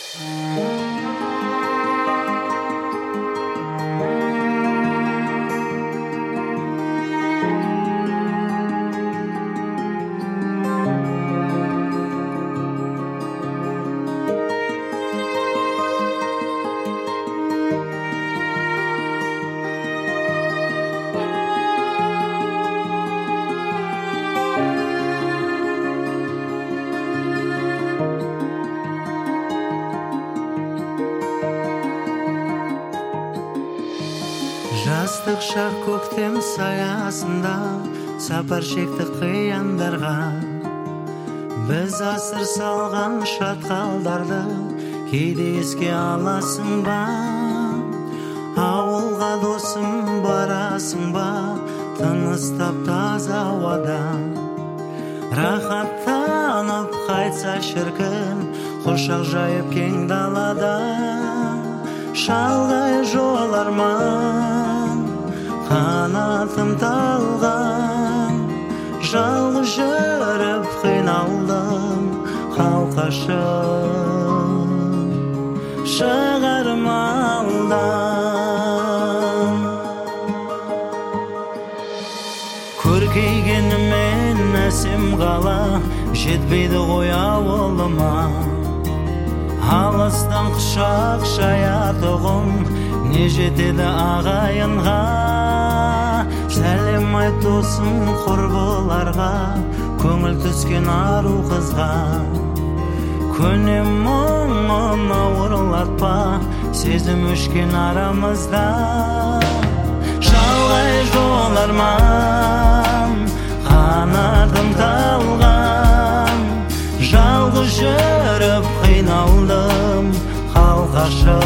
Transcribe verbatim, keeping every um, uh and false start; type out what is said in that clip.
Жастық шақ көктем саясында сапар шектік қияндарға, біз асыр салған шатқалдарды кейде еске аласың ба? Ауылға досым барасың ба? Тыныстап таза ауада рахаттанып қайтса шіркін, құшақ жайып кең далада. Шалғай жол арман, қанатым талған, жалғыз жүріп қиналдым, қалқашым шығарым алдан. Көркейгенімен әсем қала, жетпейді ғой ауылыма. Алыстан құшақ шаятұғым, не жетеді ағайынға. Сәлем айт досым құрбыларға, көңіл түскен ару қызға. Көнем мұңын ауырлатпа, сезім өшкен арамызда. Шалғай жол арман, қанатым талған, жалғыз жүріп қиналдым, қалқашым